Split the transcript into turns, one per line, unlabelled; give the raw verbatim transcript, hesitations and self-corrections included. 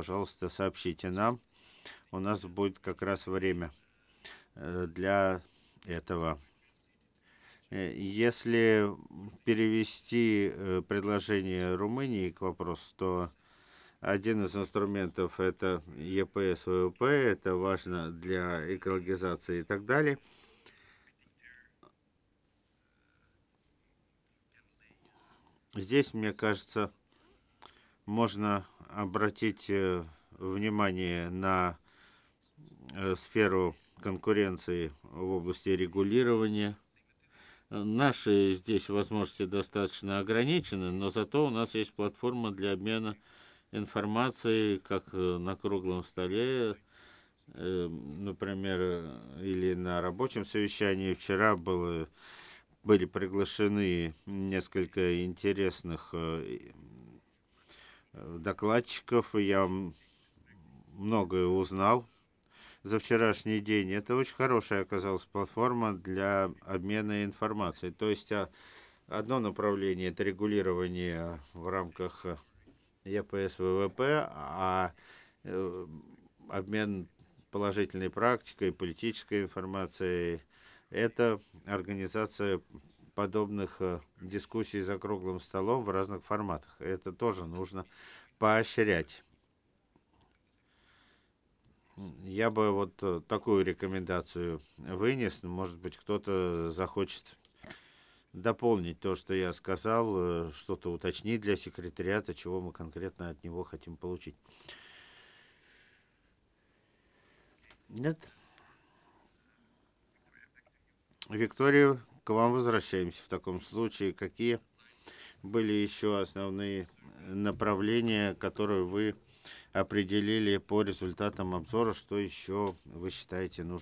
пожалуйста, сообщите нам. У нас будет как раз время э, для этого. Э, Если перевести э, предложение Румынии к вопросу, то один из инструментов это Е П С В В П, это важно для экологизации и так далее. Здесь, мне кажется, можно обратить э, внимание на э, сферу конкуренции в области регулирования. Э, Наши здесь возможности достаточно ограничены, но зато у нас есть платформа для обмена информацией, как э, на круглом столе, э, например, э, или на рабочем совещании. Вчера было, были приглашены несколько интересных э, э, докладчиков, и я м- многое узнал за вчерашний день. Это очень хорошая оказалась платформа для обмена информацией. То есть а, одно направление это регулирование в рамках э, Е П С В В П, а э, обмен положительной практикой, политической информацией это организация подобных э, дискуссий за круглым столом в разных форматах. Это тоже нужно поощрять. Я бы вот э, такую рекомендацию вынес. Может быть, кто-то захочет дополнить то, что я сказал, э, что-то уточнить для секретариата, чего мы конкретно от него хотим получить. Нет? Виктория, к вам возвращаемся в таком случае. Какие были еще основные направления, которые вы определили по результатам обзора, что еще вы считаете нужно